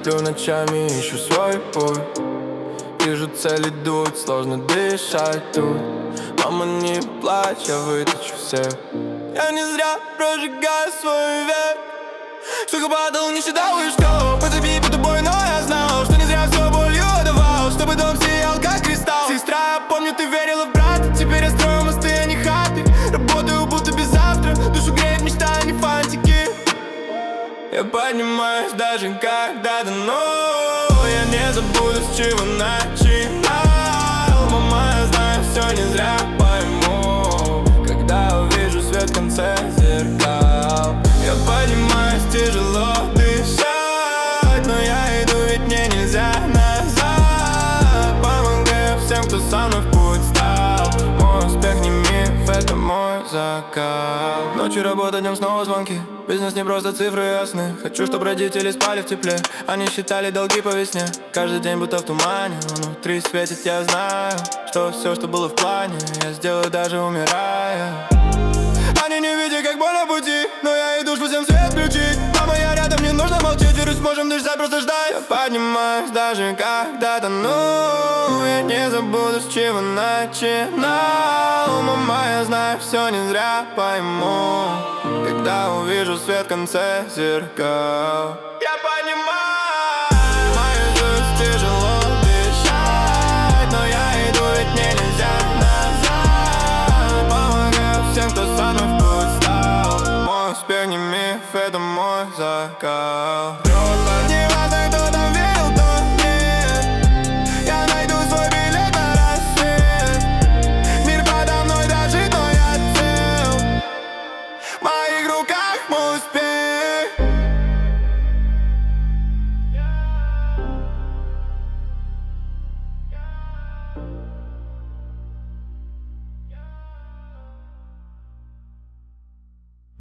сплю ночами, ищу свой путь. Вижу, цель идут, сложно дышать тут. Мама, не плачь, я вытащу всех. Я не зря прожигаю свой век. Сколько падал, не считал и что. Позаби под тобой, но я знал, что не зря все болью отдавал, чтобы дом сиял, как кристалл. Сестра, я помню, ты верила в брата. Теперь я строю мосты, а не хаты. Работаю, будто без завтра. Душу греет мечта, а не фантики. Я поднимаюсь даже когда дано. Я не забуду, с чего начинал. Мама, я знаю, все не зря пойму, когда увижу свет в конце зеркал. Я поднимаюсь, тяжело дышать, но я иду, ведь мне нельзя назад. Помогаю всем, кто со мной в путь стал. Мой успех не миф, это мой закал. Ночью работа, днем снова звонки. Бизнес не просто цифры ясны. Хочу, чтобы родители спали в тепле. Они считали долги по весне. Каждый день будто в тумане. Внутри светит, я знаю, что все, что было в плане, я сделаю, даже умирая. Они не видят, как больно пути, но я иду, чтобы всем свет включить. Мама, я рядом, не нужно молчать. Верю, сможем дышать, просто ждать. Я поднимаюсь даже когда тону. Я не забуду, с чего начинал. Мама, я знаю, все не зря пойму, когда увижу свет в конце зеркал. Я понимаю, мою жизнь тяжело дышать, но я иду, ведь мне нельзя назад. Помогаю всем, кто со мной в путь стал. Мой успех не миф, это мой закал. Не важно, кто там верил, кто нет. Я найду свой билет на рассвет. Мир подо мной дрожит, но я цел. В моих руках мой успех.